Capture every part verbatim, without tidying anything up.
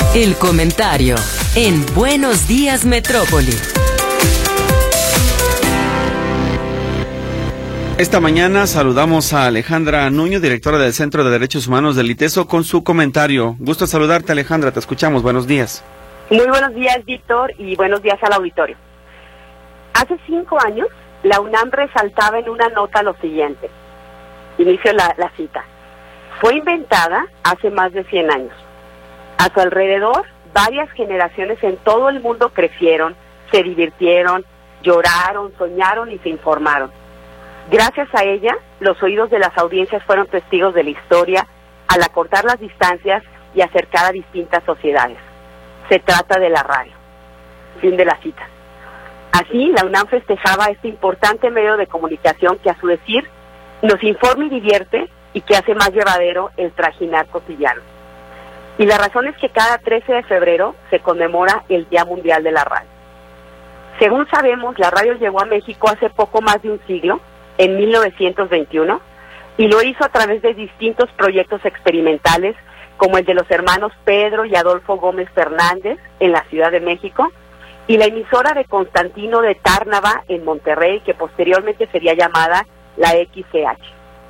El comentario en Buenos Días Metrópoli. Esta mañana saludamos a Alejandra Nuño, directora del Centro de Derechos Humanos del ITESO, con su comentario. Gusto saludarte, Alejandra, te escuchamos. Buenos días. Muy buenos días, Víctor, y buenos días al auditorio. Hace cinco años, la UNAM resaltaba en una nota lo siguiente. Inicio la, la cita. Fue inventada hace más de cien años. A su alrededor, varias generaciones en todo el mundo crecieron, se divirtieron, lloraron, soñaron y se informaron. Gracias a ella, los oídos de las audiencias fueron testigos de la historia al acortar las distancias y acercar a distintas sociedades. Se trata de la radio. Fin de la cita. Así, la UNAM festejaba este importante medio de comunicación que, a su decir, nos informa y divierte y que hace más llevadero el trajinar cotidiano. Y la razón es que cada trece de febrero se conmemora el Día Mundial de la Radio. Según sabemos, la radio llegó a México hace poco más de un siglo, en mil novecientos veintiuno, y lo hizo a través de distintos proyectos experimentales, como el de los hermanos Pedro y Adolfo Gómez Fernández en la Ciudad de México, y la emisora de Constantino de Tárnava en Monterrey, que posteriormente sería llamada la X C H.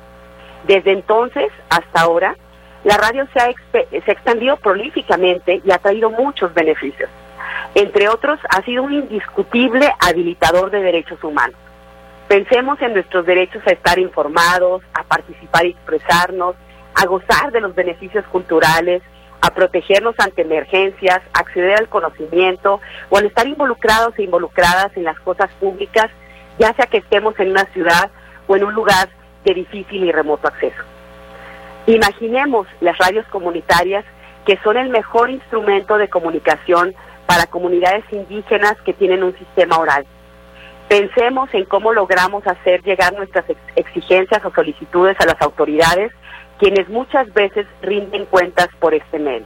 Desde entonces hasta ahora, la radio se ha, se ha expandido prolíficamente y ha traído muchos beneficios. Entre otros, ha sido un indiscutible habilitador de derechos humanos. Pensemos en nuestros derechos a estar informados, a participar y expresarnos, a gozar de los beneficios culturales, a protegernos ante emergencias, a acceder al conocimiento o al estar involucrados e involucradas en las cosas públicas, ya sea que estemos en una ciudad o en un lugar de difícil y remoto acceso. Imaginemos las radios comunitarias, que son el mejor instrumento de comunicación para comunidades indígenas que tienen un sistema oral. Pensemos en cómo logramos hacer llegar nuestras ex exigencias o solicitudes a las autoridades, quienes muchas veces rinden cuentas por este medio.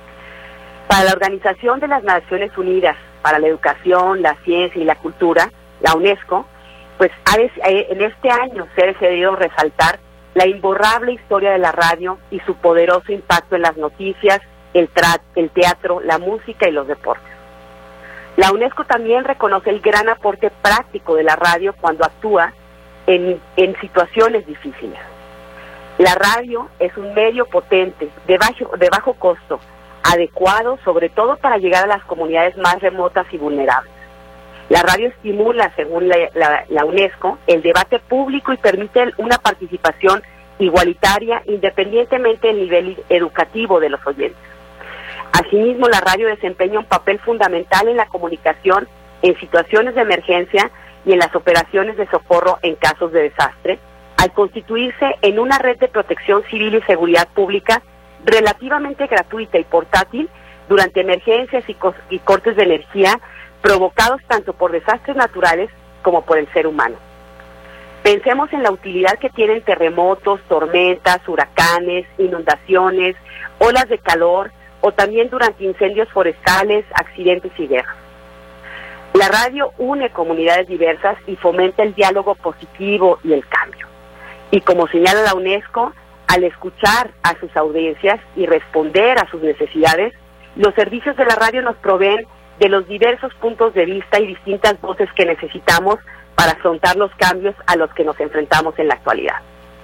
Para la Organización de las Naciones Unidas para la Educación, la Ciencia y la Cultura, la UNESCO, pues en este año se ha decidido resaltar la imborrable historia de la radio y su poderoso impacto en las noticias, el, el teatro, la música y los deportes. La UNESCO también reconoce el gran aporte práctico de la radio cuando actúa en, en situaciones difíciles. La radio es un medio potente, de bajo, de bajo costo, adecuado sobre todo para llegar a las comunidades más remotas y vulnerables. La radio estimula, según la, la, la UNESCO, el debate público y permite una participación igualitaria independientemente del nivel educativo de los oyentes. Asimismo, la radio desempeña un papel fundamental en la comunicación en situaciones de emergencia y en las operaciones de socorro en casos de desastre, al constituirse en una red de protección civil y seguridad pública relativamente gratuita y portátil durante emergencias y, co y cortes de energía provocados tanto por desastres naturales como por el ser humano. Pensemos en la utilidad que tienen terremotos, tormentas, huracanes, inundaciones, olas de calor o también durante incendios forestales, accidentes y guerras. La radio une comunidades diversas y fomenta el diálogo positivo y el cambio. Y como señala la UNESCO, al escuchar a sus audiencias y responder a sus necesidades, los servicios de la radio nos proveen de los diversos puntos de vista y distintas voces que necesitamos para afrontar los cambios a los que nos enfrentamos en la actualidad.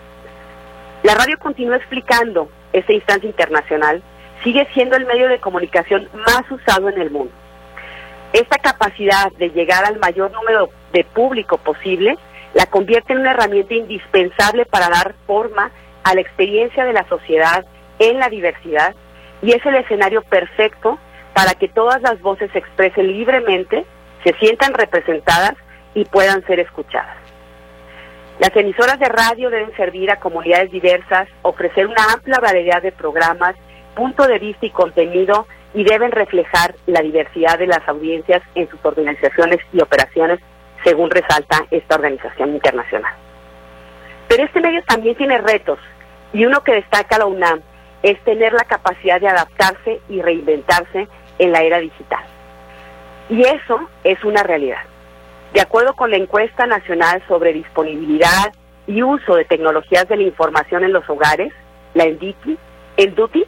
La radio continúa explicando esta instancia internacional, sigue siendo el medio de comunicación más usado en el mundo. Esta capacidad de llegar al mayor número de público posible la convierte en una herramienta indispensable para dar forma a la experiencia de la sociedad en la diversidad y es el escenario perfecto para que todas las voces se expresen libremente, se sientan representadas y puedan ser escuchadas. Las emisoras de radio deben servir a comunidades diversas, ofrecer una amplia variedad de programas, punto de vista y contenido y deben reflejar la diversidad de las audiencias en sus organizaciones y operaciones, según resalta esta organización internacional. Pero este medio también tiene retos y uno que destaca la UNAM es tener la capacidad de adaptarse y reinventarse en la era digital. Y eso es una realidad. De acuerdo con la encuesta nacional sobre disponibilidad y uso de tecnologías de la información en los hogares, la ENDUTI,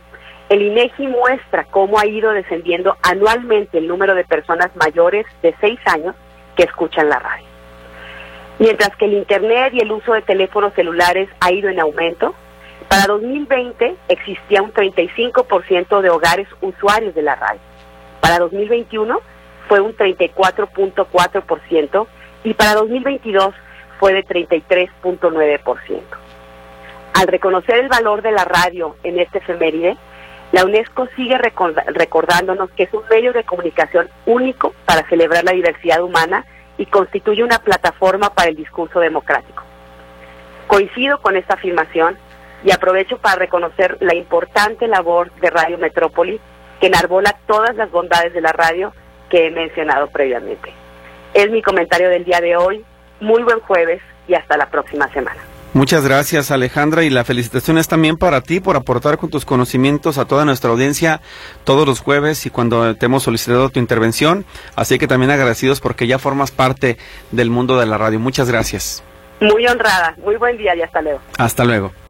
El INEGI muestra cómo ha ido descendiendo anualmente el número de personas mayores de seis años que escuchan la radio. Mientras que el Internet y el uso de teléfonos celulares ha ido en aumento, para dos mil veinte existía un treinta y cinco por ciento de hogares usuarios de la radio. Para dos mil veintiuno fue un treinta y cuatro punto cuatro por ciento y para dos mil veintidós fue de treinta y tres punto nueve por ciento. Al reconocer el valor de la radio en este efeméride, la UNESCO sigue recordándonos que es un medio de comunicación único para celebrar la diversidad humana y constituye una plataforma para el discurso democrático. Coincido con esta afirmación y aprovecho para reconocer la importante labor de Radio Metrópoli, que enarbola todas las bondades de la radio que he mencionado previamente. Es mi comentario del día de hoy. Muy buen jueves y hasta la próxima semana. Muchas gracias, Alejandra, y la felicitación es también para ti por aportar con tus conocimientos a toda nuestra audiencia todos los jueves y cuando te hemos solicitado tu intervención, así que también agradecidos porque ya formas parte del mundo de la radio. Muchas gracias. Muy honrada, muy buen día y hasta luego. Hasta luego.